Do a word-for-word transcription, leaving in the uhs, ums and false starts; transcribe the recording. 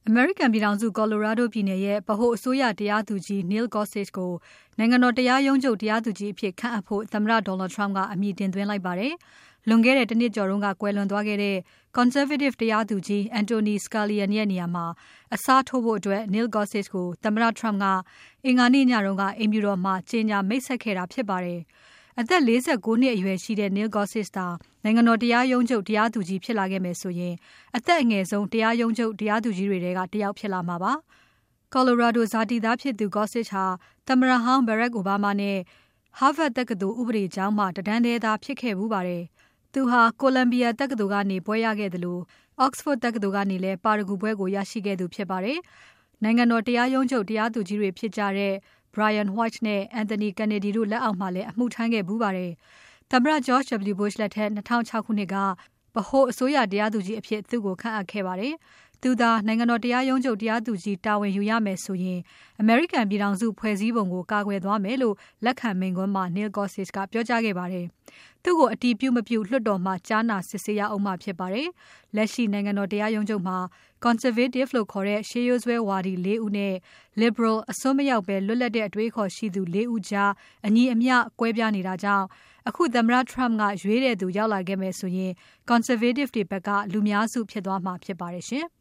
အမေရိကန်ပြည်ထောင်စု Colorado ပြည်နယ်ရဲ့ဗဟိုအစိုးရတရားသူကြီး Neil Gorsuch ကိုနိုင်ငံတော်တရားရုံးချုပ်တရားသူကြီးအဖြစ်ခန့်အပ်ဖို့သမ္မတ Donald Trump ကအမည်တင်သွင်းလိုက်ပါတယ်။ လွန်ခဲ့တဲ့တနှစ်ကျော်တုန်းကကွယ်လွန်သွားခဲ့တဲ့ Conservative တရားသူကြီး Anthony Scalia ရဲ့နေရာမှာအစားထိုးဖို့ Neil Gorsuch ကိုသမ္မတ Trump ကအင်္ဂါနေ့ညကအိမ်ဖြူတော်မှာကြေညာမိတ်ဆက်ခဲ့တာဖြစ်ပါတယ်။ အသက် ၄၉ နှစ်အရွယ်ရှိတဲ့ Neil Gorsuch သာနိုင်ငံတော်တရားရုံးချုပ်တရားသူကြီးဖြစ်လာခဲ့မယ်ဆိုရင်အသက်အငယ်ဆုံးတရားရုံးချုပ်တရားသူကြီးတွေထဲကတယောက်ဖြစ်လာမှာပါ။ Colorado ဇာတိသားဖြစ်သူ Gorsuch ဟာသမ္မတဟောင်း Barack Obama နဲ့ Harvard တက္ကသိုလ်ဥပဒေကျောင်းမှာတတန်းတည်းသားဖြစ်ခဲ့ဖူးပါတယ်။ သူဟာ Columbia တက္ကသိုလ်ကနေဘွဲ့ရခဲ့သလို Oxford တက္ကသိုလ်ကနေလည်းပါရဂူဘွဲ့ကိုရရှိခဲ့သူဖြစ်ပါတယ်။ နိုင်ငံတော်တရားရုံးချုပ်တရားသူကြီးတွေဖြစ်ကြတဲ့ Brian White နဲ့ Anthony Kennedy တို့လက်အောက်မှာလည်းအမှုထမ်းခဲ့ဖူးပါတယ်။ သမ္မတ George W. Bush လက်ထက် ၂၀၀၆ ခုနှစ်က ဗဟိုအစိုးရတရားသူကြီးအဖြစ်သူ့ကိုခန့်အပ်ခဲ့ပါတယ်။ သူသာနိုင်ငံတော်တရားရုံးချုပ်တရားသူကြီးတာဝန်ယူရမယ်ဆိုရင် အမေရိကန်ပြည်ထောင်စုဖွဲ့စည်းပုံကိုကာကွယ်သွားမယ်လို့လက်ခံမိန့်ခွန်းမှာ Neil Gorsuch ကပြောကြားခဲ့ပါတယ်။ သူ့ကိုအတည်ပြုမပြုလွှတ်တော်မှာကြားနာစစ်ဆေးရဦးမှာဖြစ်ပါတယ်။ လက်ရှိနိုင်ငံတော်တရားရုံးချုပ်မှာ Conservative လို့ခေါ်တဲ့ရှေးရိုးစွဲဝါဒီ ၄ ဦးနဲ့ Liberal အစွန်းမရောက်ဘဲလွတ်လပ်တဲ့အတွေးအခေါ်ရှိသူ ၄ ဦးကြား အညီအမျှကွဲပြားနေတာကြောင့်အခုသမ္မတ Trump ကရွေးတဲ့သူရောက်လာခဲ့မယ်ဆိုရင် Conservative တွေဘက်ကလူများစုဖြစ်သွားမှာဖြစ်ပါတယ်ရှင်။